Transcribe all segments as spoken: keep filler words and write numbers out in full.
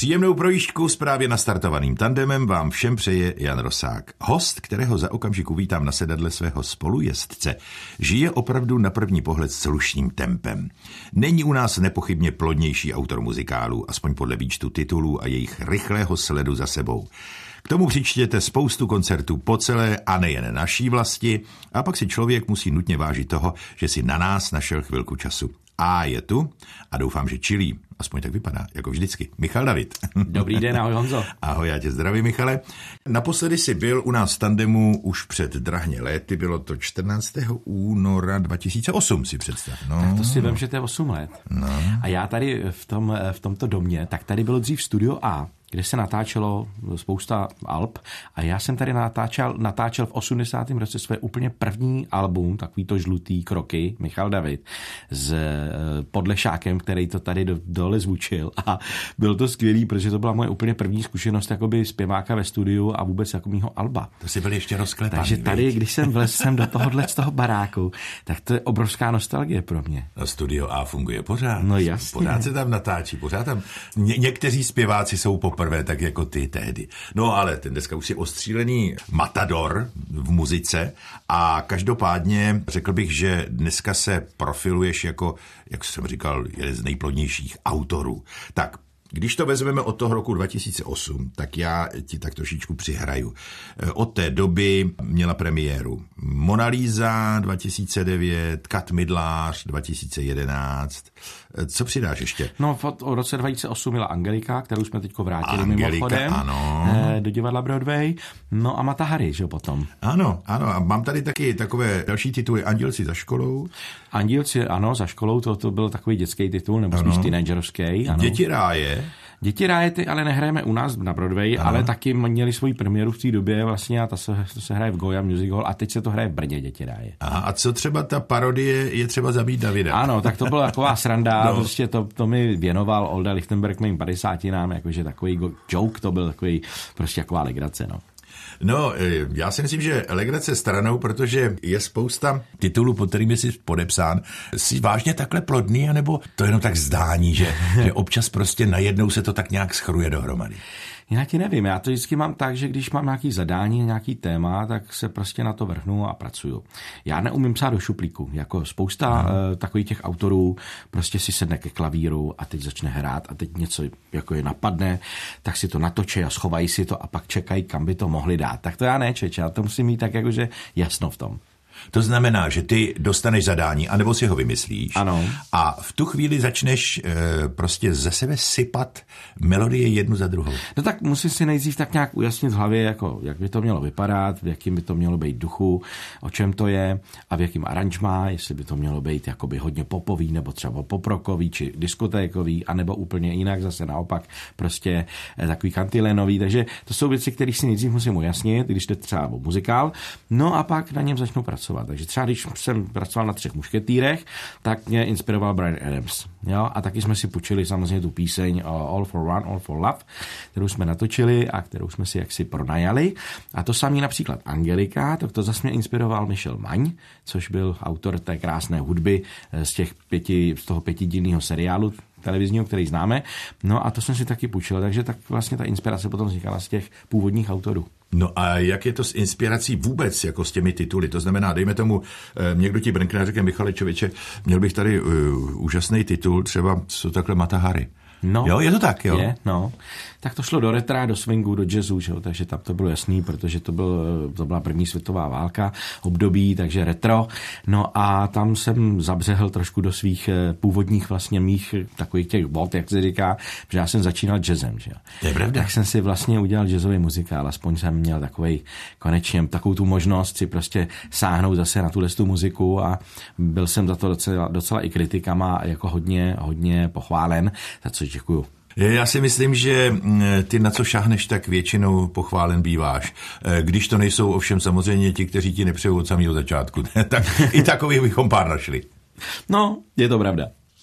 Příjemnou projížďku s právě nastartovaným tandemem vám všem přeje Jan Rosák. Host, kterého za okamžik uvítám na sedadle svého spolujezdce, žije opravdu na první pohled slušným tempem. Není u nás nepochybně plodnější autor muzikálů, aspoň podle výčtu titulů a jejich rychlého sledu za sebou. K tomu přičtěte spoustu koncertů po celé a nejen naší vlasti a pak si člověk musí nutně vážit toho, že si na nás našel chvilku času. A je tu a doufám, že čilí. Aspoň tak vypadá, jako vždycky. Michal David. Dobrý den, ahoj Honzo. Ahoj, já tě zdravím, Michale. Naposledy jsi byl u nás v tandemu už před drahně léty, bylo to čtrnáctého února dva tisíce osm, si představ. No. Tak to si vem, že to je osm let. No. A já tady v, tom, v tomto domě, tak tady bylo dřív Studio A, kde se natáčelo spousta alb a já jsem tady natáčel, natáčel v osmdesátém roce své úplně první album, takový to žlutý kroky, Michal David, s Podlešákem, který to tady do, dole zvučil a byl to skvělý, protože to byla moje úplně první zkušenost jakoby zpěváka ve studiu a vůbec jako mýho alba. To si byl ještě rozklepaný. Takže tady, viď? Když jsem vlez sem do tohohle z toho baráku, tak to je obrovská nostalgie pro mě. No, Studio A funguje pořád. No jasně. Pořád se tam natáčí, pořád tam ně- někteří zpěváci jsou poprvé tak jako ty tehdy. No ale ten dneska už je ostřílený matador v muzice a každopádně řekl bych, že dneska se profiluješ jako, jak jsem říkal, jeden z nejplodnějších autorů. Tak, když to vezmeme od toho roku dva tisíce osm, tak já ti tak trošičku přihraju. Od té doby měla premiéru Mona Lisa dva tisíce devět, Kat Midlář dva tisíce jedenáct. Co přidáš ještě? No, v roce dva tisíce osm měla Angelika, kterou jsme teďko vrátili Angelika, mimochodem ano. do divadla Broadway. No a Mata Hari, že jo, potom. Ano, ano. A mám tady taky takové další tituly. Andělci za školou. Andělci, ano, za školou, to, to byl takový dětský titul, nebo spíš teenagerovský. Děti ráje. Děti ráje ty ale nehrajeme u nás na Broadway, ano. Ale taky měli svoji premiéru v té době vlastně a ta se, to se hraje v Goya Music Hall a teď se to hraje v Brně, Děti ráje. Aha, a co třeba ta parodie Je třeba zabít Davida? Ano, tak to byla taková sranda, no. Prostě to, to mi věnoval Olda Lichtenberg mým padesátinám, jakože takový joke, to byl takový prostě taková legrace, no. No, já si myslím, že legrace stranou, protože je spousta titulů, pod kterými jsi podepsán. Jsi vážně takhle plodný, anebo to jenom tak zdání, že, že občas prostě najednou se to tak nějak schruje dohromady? Já ti nevím, já to vždycky mám tak, že když mám nějaký zadání, nějaký téma, tak se prostě na to vrhnu a pracuju. Já neumím psát do šuplíku, jako spousta hmm. uh, takových těch autorů prostě si sedne ke klavíru a teď začne hrát a teď něco jako je napadne, tak si to natočí a schovají si to a pak čekají, kam by to mohli dát. Tak to já ne, čeč, já to musím mít tak jakože jasno v tom. To znamená, že ty dostaneš zadání, anebo si ho vymyslíš. Ano. A v tu chvíli začneš e, prostě ze sebe sypat melodie jednu za druhou. No tak musím si nejdřív tak nějak ujasnit v hlavě, jako, jak by to mělo vypadat, v jakým by to mělo být duchu, o čem to je a v jakým aranžmá, jestli by to mělo být jakoby hodně popový, nebo třeba poprokový, či diskotékový, anebo úplně jinak, zase naopak prostě e, takový kantilénový. Takže to jsou věci, které si nejdřív musím ujasnit, když to třeba o muzikál, no a pak na něm začnu pracovat. Takže třeba když jsem pracoval na Třech mušketýrech, tak mě inspiroval Bryan Adams. Jo? A taky jsme si půjčili samozřejmě tu píseň All for One, All for Love, kterou jsme natočili a kterou jsme si jaksi pronajali. A to samý například Angelika, tak to zase mě inspiroval Michel Maň, což byl autor té krásné hudby z, těch pěti, z toho pětidílného seriálu televizního, který známe. No a to jsem si taky půjčil, takže tak vlastně ta inspirace potom vznikala z těch původních autorů. No a jak je to s inspirací vůbec, jako s těmi tituly? To znamená, dejme tomu, někdo ti brnkne a řekne, Michale člověče, měl bych tady uh, úžasný titul, třeba co takhle Mata Hari. No, jo, je to tak, jo? Je, no. Tak to šlo do retra, do swingu, do jazzu, že? Takže tam to bylo jasný, protože to, byl, to byla první světová válka, období, takže retro. No a tam jsem zabřehl trošku do svých původních vlastně mých takových těch vod, jak se říká, že já jsem začínal jazzem, že? To je pravda. Tak jsem si vlastně udělal jazzový muzikál, aspoň jsem měl takovej, konečně takovou tu možnost si prostě sáhnout zase na tuhle tu muziku a byl jsem za to docela, docela i kritikama jako hodně, hodně pochválen, za co děkuju. Já si myslím, že ty na co šáhneš, tak většinou pochválen býváš. Když to nejsou ovšem samozřejmě ti, kteří ti nepřejou od samého začátku. Tak i takových bychom pár našli. No, je to pravda.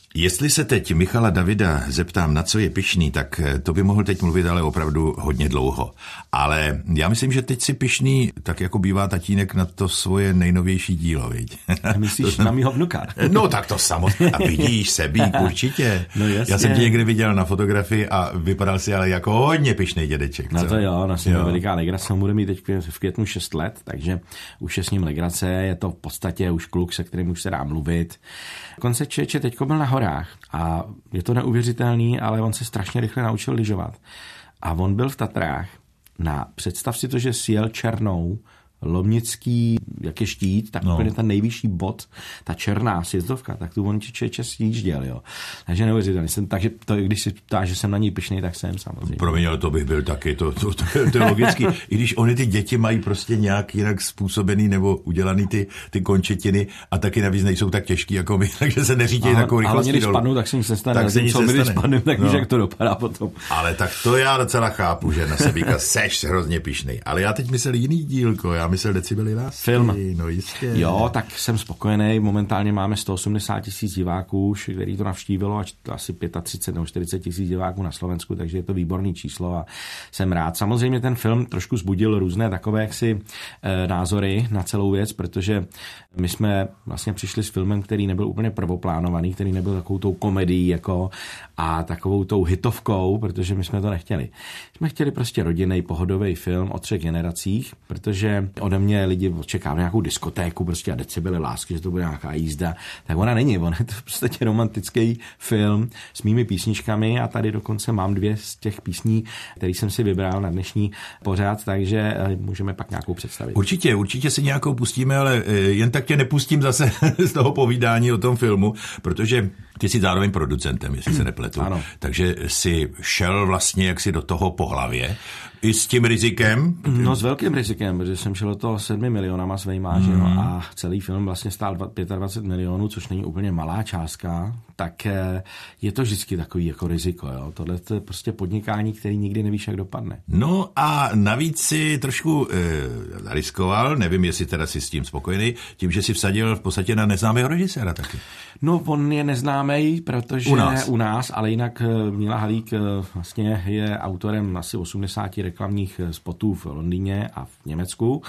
Jestli se teď Michala Davida zeptám, na co je pyšný, tak to by mohl teď mluvit ale opravdu hodně dlouho. Ale já myslím, že teď si pyšný, tak jako bývá tatínek, na to svoje nejnovější dílo, viď? Myslíš to... na mýho vnuka? No tak to samozřejmě. A vidíš, Sebík, určitě. No jasně. Já jsem tě někdy viděl na fotografii a vypadal si ale jako hodně pyšný dědeček. No to jo, no jsem veliká legrace, on bude mít teď v květnu šest let, takže už je s ním legrace, je to v podstatě už kluk, se kterým už se dá mluvit. Konce Čeče teďko byl na horách a je to neuvěřitelný, ale on se strašně rychle naučil lyžovat. A on byl v Tatrách na, představ si to, že sjel Černou, Lomnický, jak je štít, tak no. úplně ten nejvyšší bod, ta černá sjezdovka, tak tu on Čeče sjížděl, jo. Takže neuvěřitelný jsem, takže to, když si ptáš, že jsem na ní pyšnej, tak jsem samozřejmě. Promiň, ale to bych byl taky, to, to, to, to je logický. I když oni ty děti mají prostě nějak jinak způsobený nebo udělaný ty, ty končetiny a taky navíc nejsou tak těžký jako my, takže se neřítějí takovou rychlostí. Ale když spadnou, tak se nic nestane. Tak se nic nestane. Když spadnou, tak víš, no. jak to dopadá potom. Ale tak to já docela chápu, že na Sebíka seš hrozně pyšnej. Ale já teď myslel jiný dílko, já myslel Decibely lásky. Film. No jistě. Jo, tak jsem spokojený. Momentálně máme sto osmdesát tisíc diváků, který to navštívilo, až asi třicet pět nebo čtyřicet tisíc diváků na Slovensku, takže je to výborný číslo a jsem rád. Samozřejmě ten film trošku zbudil různé takové jaksi e, názory na celou věc, protože my jsme vlastně přišli s filmem, který nebyl úplně prvoplánovaný, který nebyl takovou tou komedií jako a takovou tou hitovkou, protože my jsme to nechtěli. Jsme chtěli prostě rodinný, pohodový film o třech generacích, protože ode mě lidi očekávají nějakou diskotéku prostě a Decibely lásky, že to bude nějaká jízda. Tak ona není, on je to v podstatě romantický film s mými písničkami a tady dokonce mám dvě z těch písní, které jsem si vybral na dnešní pořad, takže můžeme pak nějakou představit. Určitě, určitě si nějakou pustíme, ale jen tak tě nepustím zase z toho povídání o tom filmu, protože ty jsi zároveň producentem, jestli se nepletu. Ano. Takže jsi šel vlastně jaksi do toho po hlavě. I s tím rizikem? No s velkým rizikem, protože jsem šel do toho sedmi milionama svejma, že jo, a celý film vlastně stál dvacet pět milionů, což není úplně malá částka, tak je to vždycky takový jako riziko, jo. Tohle je prostě podnikání, který nikdy nevíš, jak dopadne. No a navíc si trošku e, riskoval, nevím, jestli teda si s tím spokojený, tím, že si vsadil v podstatě na neznámého režiséra taky. No on je neznámý, protože u nás, u nás ale jinak Míla Halík vlastně je autorem asi osmdesáti reklamních spotů v Londýně a v Německu.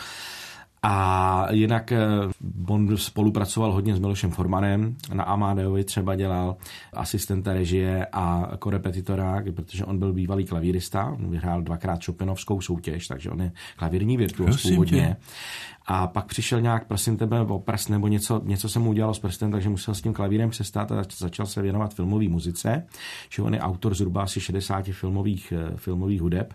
A jinak on spolupracoval hodně s Milošem Formanem, na Amadeovi třeba dělal asistenta režie a korepetitora, protože on byl bývalý klavírista, on vyhrál dvakrát Chopinovskou soutěž, takže on je klavírní virtuos původně. A pak přišel nějak, prosím tebe, o prst nebo něco, něco se mu udělalo s prstem, takže musel s tím klavírem přestát a začal se věnovat filmové muzice, že on je autor zhruba asi šedesáti filmových, filmových hudeb.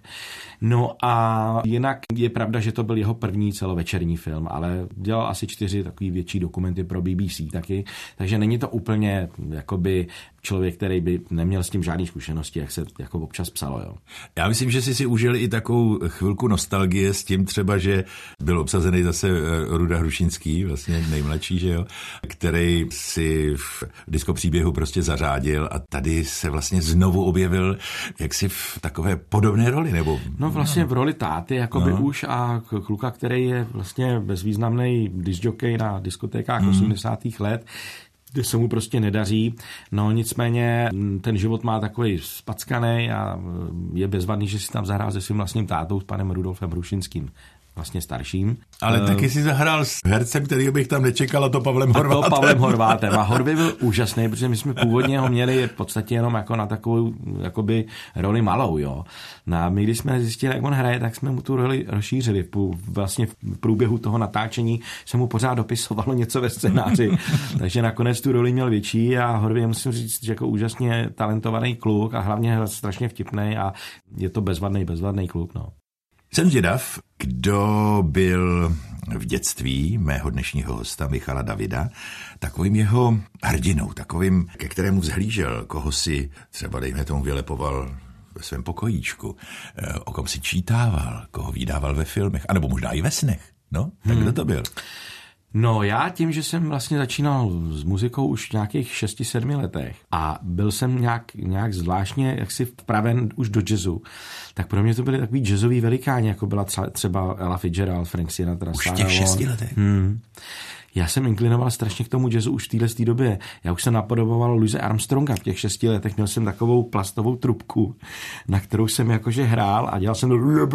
No a jinak je pravda, že to byl jeho první celovečerní film, ale dělal asi čtyři takový větší dokumenty pro B B C taky, takže není to úplně jakoby člověk, který by neměl s tím žádný zkušenosti, jak se jako občas psalo. Jo. Já myslím, že si si užili i takovou chvilku nostalgie s tím třeba, že byl obsazený zase Ruda Hrušínský, vlastně nejmladší, že jo, který si v diskopříběhu prostě zařádil a tady se vlastně znovu objevil jaksi v takové podobné roli, nebo... No vlastně v roli táty, jakoby no. už a kluka, který je vlastně bezvýznamný discjockey na diskotékách mm. osmdesátých let, kde se mu prostě nedaří. No nicméně ten život má takový spackaný a je bezvadný, že si tam zahrál se svým vlastním tátou, s panem Rudolfem Hrušínským, vlastně starším. Ale uh, taky si zahrál s hercem, kterýho bych tam nečekal, a to Pavlem Horvátem. A to Pavlem Horvátem. A Horvy byl úžasný, protože my jsme původně ho měli v podstatě jenom jako na takovou jakoby roli malou, jo. No a my, když jsme zjistili, jak on hraje, tak jsme mu tu roli rozšířili. Vlastně v průběhu toho natáčení se mu pořád dopisovalo něco ve scénáři. Takže nakonec tu roli měl větší a Horvy, musím říct, že jako úžasně talentovaný kluk a hlavně strašně vtipný a je to bezvadný, bezvadný kluk, no. Jsem zvědav, kdo byl v dětství mého dnešního hosta Michala Davida takovým jeho hrdinou, takovým, ke kterému vzhlížel, koho si třeba dejme tomu vylepoval ve svém pokojíčku, o kom si čítával, koho vydával ve filmech, anebo možná i ve snech. No, tak hmm. kdo to byl? No já tím, že jsem vlastně začínal s muzikou už v nějakých šesti sedmi letech a byl jsem nějak, nějak zvláštně jaksi vpraven už do jazzu, tak pro mě to byly takový jazzový velikáni, jako byla třeba Ella Fitzgerald, Frank Sinatra. Už v těch šesti letech? Hmm. Já jsem inklinoval strašně k tomu jazzu už v téhle době. Já už jsem napodoboval Louise Armstronga v těch šesti letech. Měl jsem takovou plastovou trubku, na kterou jsem jakože hrál a dělal jsem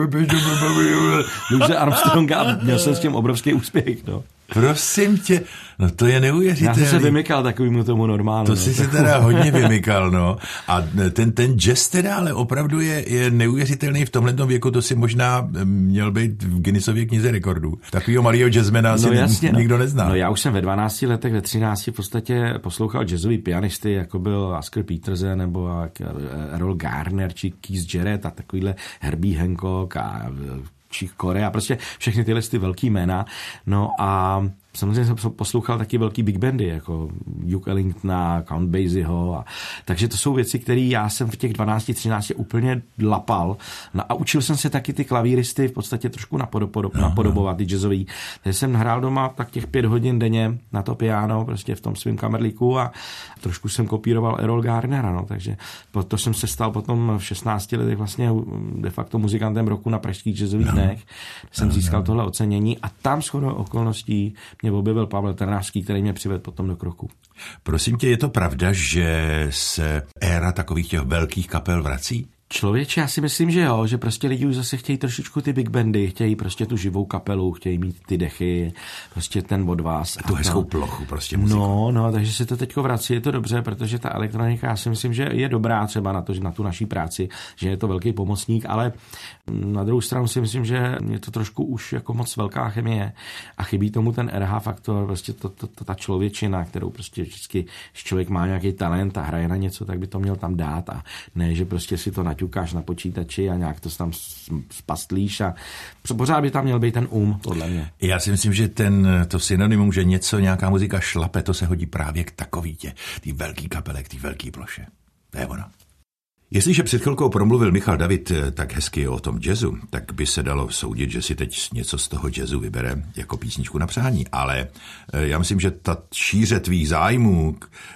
Louise Armstronga a měl jsem s tím obrovský úspěch. No. Prosím tě, no to je neuvěřitelný. Já jsem se vymykal takovému tomu normálu. To no. jsi se teda hodně vymykal, no. A ten, ten jazz teda ale opravdu je, je neuvěřitelný v tomhletom věku, to si možná měl být v Guinnessově knize rekordů. Takovýho malýho jazzmana asi no, jasně, nikdo no. nezná. No já už jsem ve dvanácti letech, ve třinácti v podstatě poslouchal jazzový pianisty, jako byl Oscar Peterson nebo Errol Garner či Keith Jarrett a takovýhle Herbie Hancock a Chick Corea, prostě všechny tyhle ty velký jména. No a samozřejmě jsem poslouchal taky velký big bandy, jako Duke Ellingtona, Count Basieho. A, takže to jsou věci, které já jsem v těch dvanácti třinácti úplně lapal. No a učil jsem se taky ty klavíristy v podstatě trošku napodob, napodobovat, ty jazzový. Takže jsem hrál doma tak těch pět hodin denně na to piano, prostě v tom svým kamerlíku a trošku jsem kopíroval Errol Garnera, no, takže to jsem se stal potom v šestnácti letech vlastně de facto muzikantem roku na pražských jazzových no. dnech. Jsem no, získal no. tohle ocenění a tam shodou okolností mě objevil Pavel Trnářský, který mě přivedl potom do kroku. Prosím tě, je to pravda, že se éra takových těch velkých kapel vrací? Člověče, já si myslím, že jo, že prostě lidi už zase chtějí trošičku ty big bandy, chtějí prostě tu živou kapelu, chtějí mít ty dechy, prostě ten od vás. A tu hezkou plochu prostě muziku. No, no, takže se to teďko vrací, je to dobře, protože ta elektronika, já si myslím, že je dobrá třeba na to, na tu naší práci, že je to velký pomocník, ale na druhou stranu si myslím, že je to trošku už jako moc velká chemie a chybí tomu ten R H faktor, prostě to, to, to, ta člověčina, kterou prostě vždycky, když člověk má nějaký talent a hraje na něco, tak by to měl tam dát a ne, že prostě si to naťukáš na počítači a nějak to tam spastlíš a pořád by tam měl být ten um, podle mě. Já si myslím, že ten, to synonymum, že něco, nějaká muzika šlape, to se hodí právě k takový tě, tý velký kapele, k tý velký ploše. To je ono. Jestliže před chvilkou promluvil Michal David tak hezky o tom jazzu, tak by se dalo soudit, že si teď něco z toho jazzu vybere jako písničku na přání. Ale já myslím, že ta šíře tvých zájmů,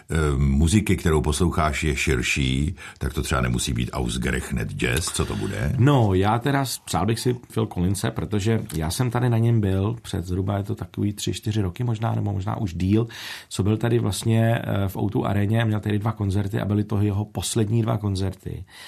muziky, kterou posloucháš, je širší, tak to třeba nemusí být ausgerechnet jazz. Co to bude? No, já teda přál bych si Phil Collinse, protože já jsem tady na něm byl před zhruba, je to takový tři, čtyři roky možná, nebo možná už díl, co byl tady vlastně v O dva aréně, měl tady dva koncerty a byly to jeho poslední dva koncerty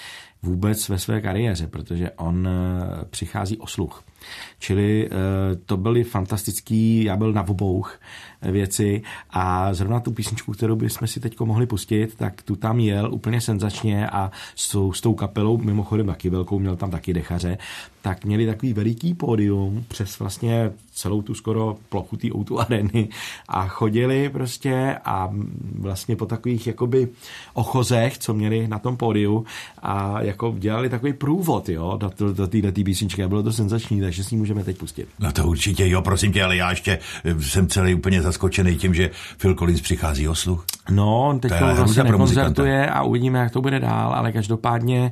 vůbec ve své kariéře, protože on přichází o sluch. Čili to byly fantastický, já byl na obou věci a zrovna tu písničku, kterou bychom si teď mohli pustit, tak tu tam jel úplně senzačně a s tou, s tou kapelou, mimochodem taky velkou, měl tam taky dechaře, tak měli takový veliký pódium přes vlastně celou tu skoro plochu té O dva areny a chodili prostě a vlastně po takových jakoby ochozech, co měli na tom pódiu a jako dělali takový průvod, jo, do, do této písničky a bylo to senzační, takže si ji můžeme teď pustit. No to určitě, jo, prosím tě, ale já ještě jsem celý úplně zaskočený tím, že Phil Collins přichází o sluch. No, on teď vlastně nekoncertuje a uvidíme, jak to bude dál, ale každopádně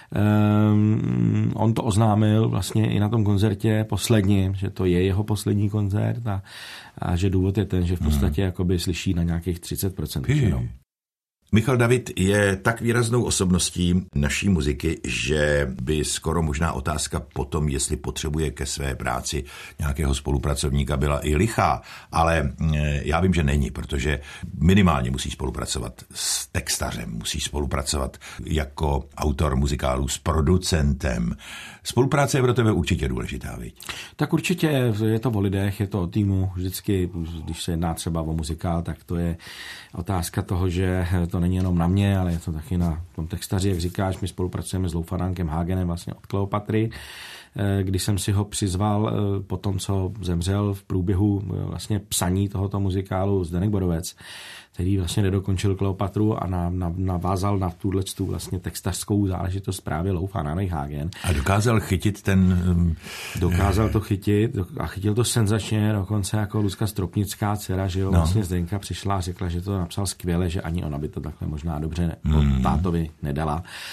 um, on to oznámil vlastně i na tom koncertě posledním, že to je jeho poslední koncert a, a že důvod je ten, že v podstatě hmm. jakoby slyší na nějakých třicet procent. Michal David je tak výraznou osobností naší muziky, že by skoro možná otázka potom, jestli potřebuje ke své práci nějakého spolupracovníka, byla i lichá, ale já vím, že není, protože minimálně musí spolupracovat s textařem, musí spolupracovat jako autor muzikálu s producentem. Spolupráce je pro tebe určitě důležitá, viď? Tak určitě je to o lidech, je to o týmu. Vždycky, když se jedná třeba o muzikál, tak to je otázka toho, že to není jenom na mě, ale je to taky na tom textaři, jak říkáš, my spolupracujeme s Lou Fanánkem Hagenem vlastně od Kleopatry, když jsem si ho přizval po tom, co zemřel v průběhu vlastně psaní tohoto muzikálu Zdeněk Bodovec, který vlastně nedokončil Kleopatru a na, na, navázal na tuhletu vlastně textařskou záležitost právě Lou Fanánek Hagen. A dokázal chytit ten... Um, dokázal to chytit a chytil to senzačně, dokonce jako Lucka Stropnická dcera, že jo, no. Vlastně Zdenka přišla a řekla, že to napsal skvěle, že ani ona by to takhle možná dobře ne, mm. tátovi nedala.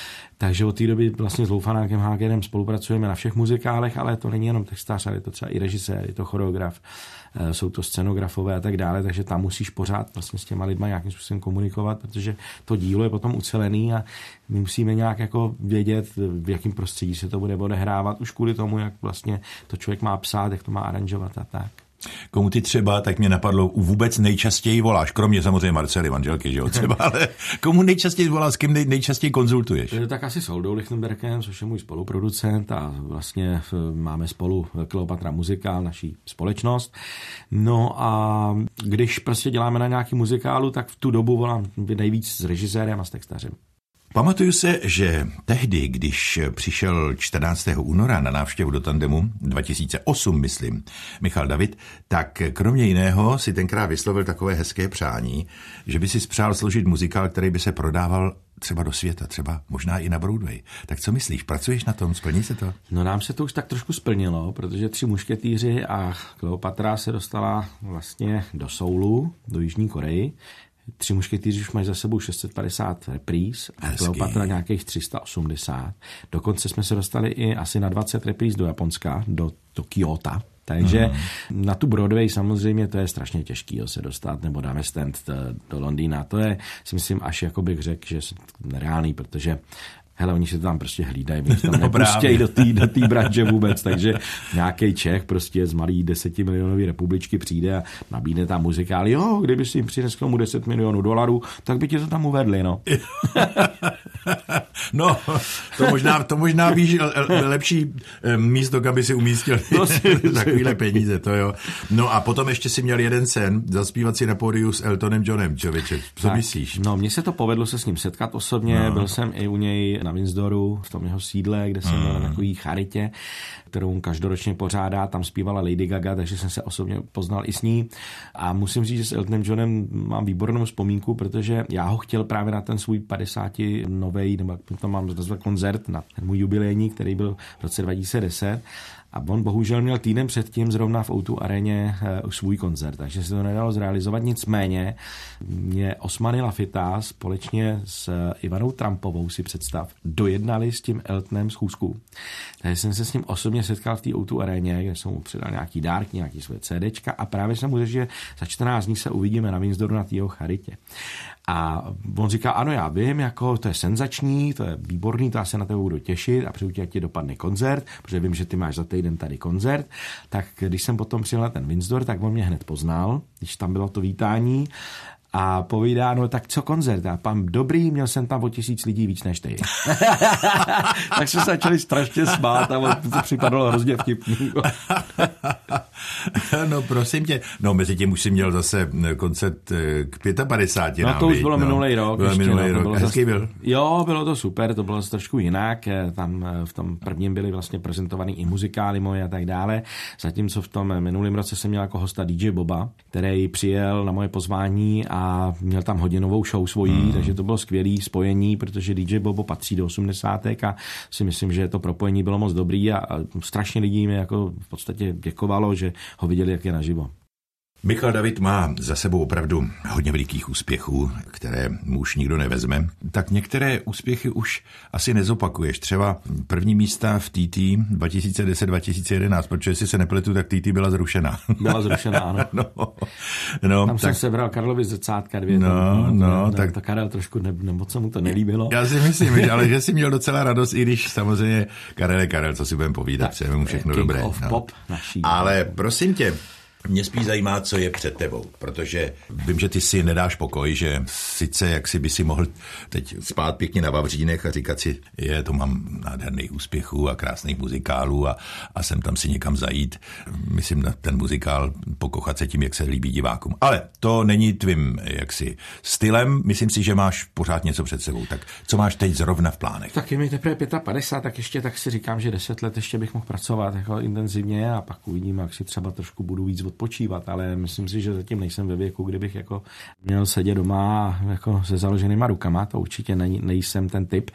Takže od té doby vlastně s Lou Fanákem Hagerem spolupracujeme na všech muzikálech, ale to není jenom textář, ale je to třeba i režisér, je to choreograf, jsou to scenografové a tak dále, takže tam musíš pořád vlastně s těma lidma nějakým způsobem komunikovat, protože to dílo je potom ucelený a my musíme nějak jako vědět, v jakém prostředí se to bude odehrávat, už kvůli tomu, jak vlastně to člověk má psát, jak to má aranžovat a tak. Komu ty třeba, tak mě napadlo, vůbec nejčastěji voláš, kromě samozřejmě Marcely, manželky, že jo, třeba, ale komu nejčastěji voláš, s kým nej, nejčastěji konzultuješ? Tak asi s Oldou Lichtenbergem, což je můj spoluproducent a vlastně máme spolu Kleopatra Muzikál, naší společnost. No a když prostě děláme na nějaký muzikálu, tak v tu dobu volám nejvíc s režisérem a s textařem. Pamatuju se, že tehdy, když přišel čtrnáctého února na návštěvu do Tandemu, dva tisíce osm, myslím, Michal David, tak kromě jiného si tenkrát vyslovil takové hezké přání, že by si spřál složit muzikál, který by se prodával třeba do světa, třeba možná i na Broadway. Tak co myslíš, pracuješ na tom, splní se to? No nám se to už tak trošku splnilo, protože Tři mušketýři a Kleopatra se dostala vlastně do Soulu, do Jižní Koreji. Tři mušketýři už mají za sebou šest set padesát repríz a Kleopatra nějakých tři sta osmdesát. Dokonce jsme se dostali i asi na dvacet repríz do Japonska, do, do Kyoto. Takže mm. na tu Broadway samozřejmě to je strašně těžký jo, se dostat, nebo dáme stand do Londýna. To je, si myslím, až jako bych řekl, že je nereálný, protože hele, oni se tam prostě hlídají, oni se tam no, nepustějí do té do té branže vůbec, takže nějaký Čech prostě z malý desetimilionový republičky přijde a nabídne tam muzikál. Jo, kdyby si jim přinesl k tomu deset milionů dolarů, tak by ti to tam uvedli, no. No, to možná, to možná víš lepší místo, kam by si umístil takovýhle peníze, to jo. No a potom ještě si měl jeden sen, zaspívat si na pódiu s Eltonem Johnem, člověče, co tak, myslíš? No, mně se to povedlo se s ním setkat osobně, no. Byl jsem i u něj na Windsoru, v tom jeho sídle, kde jsem byl na takový charitě, kterou každoročně pořádá, tam zpívala Lady Gaga, takže jsem se osobně poznal i s ní a musím říct, že s Eltonem Johnem mám výbornou vzpomínku, protože já ho chtěl právě na ten svůj padesátý novej, nebo to mám nazvat koncert, na ten můj jubilejní, který byl v roce dva tisíce deset. A on bohužel měl týden předtím zrovna v ó dva aréně uh, svůj koncert, takže se to nedalo zrealizovat. Nicméně mě Osmany Lafita společně s Ivanou Trumpovou, si představ, dojednali s tím Eltonem schůzku. Takže jsem se s ním osobně setkal v té ó dva aréně, kde jsem mu předal nějaký dárky, nějaký své CDčka a právě jsem mu řekl, že za čtrnáct dní se uvidíme na Windsoru na té jeho charitě. A on říká, ano, já vím, jako to je senzační, to je výborný, to já se na tebe budu těšit a přeju ti, ať ti dopadne koncert, protože vím, že ty máš za týden tady koncert. Tak když jsem potom přijel na ten Windsor, tak on mě hned poznal, když tam bylo to vítání a povídá, no tak co koncert? A pan dobrý, měl jsem tam o tisíc lidí víc než ty. Tak se začali strašně smát a on to připadalo hrozně vtipný. No prosím tě, no mezi tím už si měl zase koncert k padesát pěti. No to už bylo no. minulý rok. Bylo ještě, minulý no, rok. Bylo Hezký zase, byl? Jo, bylo to super, to bylo zase trošku jinak. Tam v tom prvním byly vlastně prezentovaný i muzikály moje a tak dále. Zatímco v tom minulém roce jsem měl jako hosta dý džej Boba, který přijel na moje pozvání a měl tam hodinovou show svojí, hmm. takže to bylo skvělý spojení, protože dý džej Bobo patří do osmdesátek a si myslím, že to propojení bylo moc dobrý a, a strašně lidí mi jako v podstatě děkovalo, že ho viděli, jak je naživo. Michal David má za sebou opravdu hodně velikých úspěchů, které mu už nikdo nevezme. Tak některé úspěchy už asi nezopakuješ. Třeba první místa v T T dva tisíce deset dva tisíce jedenáct, protože jestli se nepletu, tak T T byla zrušena. Byla zrušena, ano. no, no, Tam tak... jsem sebral Karlovi zrcátka dvě. No, tam, no, ne, tak... To Karel trošku ne, nebo co mu to nelíbilo. Já si myslím, že, ale že jsi měl docela radost, i když samozřejmě Karel je Karel, co si budeme povídat, přejeme mu všechno King dobré. Of no. pop naší. Ale prosím tě, mě spíš zajímá, co je před tebou, protože vím, že ty si nedáš pokoj, že sice jak si by si mohl teď spát pěkně na vavřínech a říkat si, je, to mám nádherných úspěchů a krásných muzikálů a, a sem tam si někam zajít. Myslím na ten muzikál, pokochat se tím, jak se líbí divákům. Ale to není tvým jaksi stylem, myslím si, že máš pořád něco před sebou. Tak co máš teď zrovna v plánech? Tak je mi teprve padesát pět, tak ještě tak si říkám, že deset let ještě bych mohl pracovat jako intenzivně a pak uvidím, jak si třeba trošku budu víc odpočívat, ale myslím si, že zatím nejsem ve věku, kdybych jako měl sedět doma jako se založenýma rukama, to určitě nej, nejsem ten typ.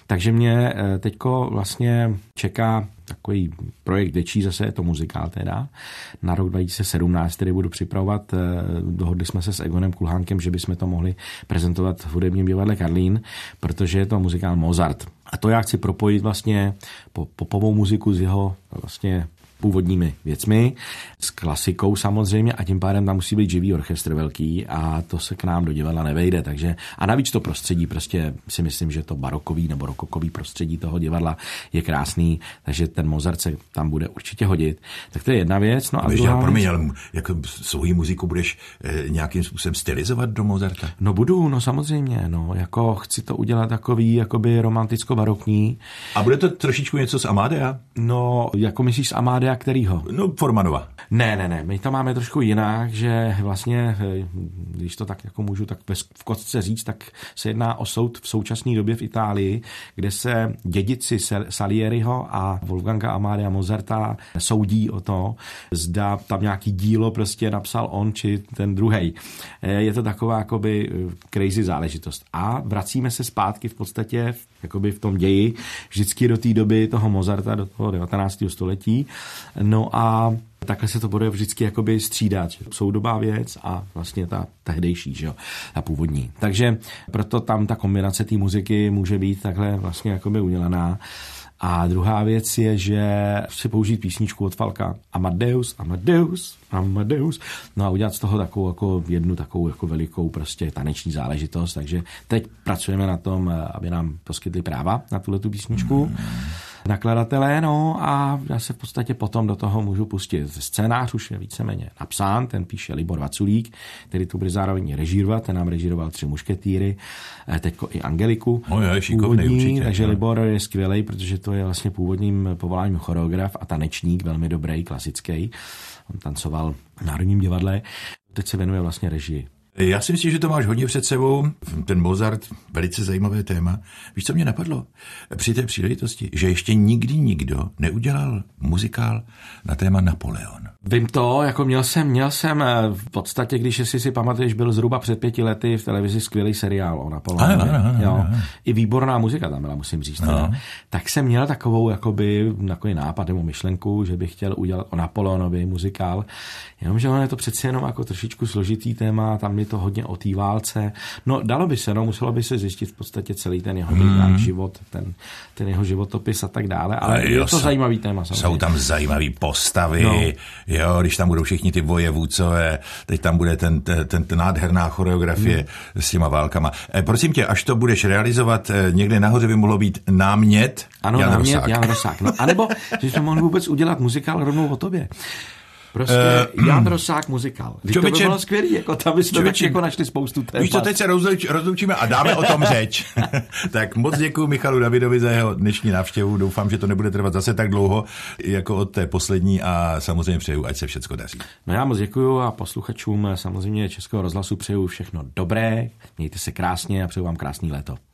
Takže mě teďko vlastně čeká takový projekt větší, zase je to muzikál teda. Na rok dva tisíce sedmnáct tedy budu připravovat. Dohodli jsme se s Egonem Kulhánkem, že bychom to mohli prezentovat v hudebním divadle Karlín, protože je to muzikál Mozart. A to já chci propojit vlastně popovou muziku s jeho vlastně původními věcmi, s klasikou samozřejmě a tím pádem tam musí být živý orchestr velký a to se k nám do divadla nevejde, takže a navíc to prostředí prostě si myslím, že to barokový nebo rokokový prostředí toho divadla je krásný, takže ten Mozart se tam bude určitě hodit. Tak to je jedna věc. No a Víš, druhá promiň, věc, ale svou svoji muziku budeš eh, nějakým způsobem stylizovat do Mozarta? No budu, no samozřejmě, no, jako chci to udělat takový, jakoby romanticko-barokní. A bude to trošičku něco z Amadea? No, jako myslíš z Amadea, kterýho? No, Formanova. Ne, ne, ne, my to máme trošku jinak, že vlastně, když to tak jako můžu tak v kostce říct, tak se jedná o soud v současné době v Itálii, kde se dědici Salieriho a Wolfganga Amadea Mozarta soudí o to, zda tam nějaký dílo prostě napsal on, či ten druhej. Je to taková jakoby crazy záležitost. A vracíme se zpátky v podstatě jakoby v tom ději vždycky do té doby toho Mozarta, do toho devatenáctého století. No a takhle se to bude vždycky jakoby střídat. Soudobá věc a vlastně ta tehdejší, že jo, ta původní. Takže proto tam ta kombinace té muziky může být takhle vlastně jakoby udělaná. A druhá věc je, že si použít písničku od Falka Amadeus, Amadeus, Amadeus, no a udělat z toho takovou jako jednu takovou jako velikou prostě taneční záležitost, takže teď pracujeme na tom, aby nám poskytli práva na tuhletu písničku. Mm. Nakladatelé, no a já se v podstatě potom do toho můžu pustit. Scénář už je víceméně napsán, ten píše Libor Vaculík, který tu bude zároveň režírovat, ten nám režíroval Tři mušketýry, teďko i Angeliku. No je, šikovný určitě. Takže no. Libor je skvělej, protože to je vlastně původním povoláním choreograf a tanečník, velmi dobrý, klasický. On tancoval v Národním divadle, teď se věnuje vlastně režii. Já si myslím, že to máš hodně před sebou, ten Mozart, velice zajímavé téma. Víš, co mě napadlo při té příležitosti? Že ještě nikdy nikdo neudělal muzikál na téma Napoleon. Vím to, jako měl jsem, měl jsem v podstatě, když si si pamatuješ, byl zhruba před pěti lety v televizi skvělý seriál o Napoleonovi. Jo. I výborná muzika tam byla, musím říct. No. Tak jsem měl takovou, jakoby, takový nápad nebo myšlenku, že bych chtěl udělat o Napoleonovi muzikál. Jenomže ono je to přeci jenom jako trošičku složitý téma, tam je to hodně o té válce. No, dalo by se, no, muselo by se zjistit v podstatě celý ten jeho hmm. život, ten, ten jeho životopis a tak dále, ale jo, je to jsou, zajímavý téma. Samozřejmě. Jsou tam zajímavý postavy, no. Jo, když tam budou všichni ty vojevůdcové, teď tam bude ten, ten, ten, ten nádherná choreografie hmm. s těma válkama. E, prosím tě, až to budeš realizovat, e, někde nahoře by mohlo být námět ano, Jan námět Rosák. Jan Rosák. No, anebo, že jsme mohli vůbec udělat muzikál rovnou o tobě. Prostě uh, Jan Rosák muzikál. To by bylo skvělý, jako tam bychom tak jako našli spoustu témat. Víš co, teď se rozluč, rozlučíme a dáme o tom řeč. Tak moc děkuji Michalu Davidovi za jeho dnešní návštěvu. Doufám, že to nebude trvat zase tak dlouho, jako od té poslední a samozřejmě přeju, ať se všecko daří. No já moc děkuji a posluchačům samozřejmě Českého rozhlasu přeju všechno dobré, mějte se krásně a přeju vám krásný léto.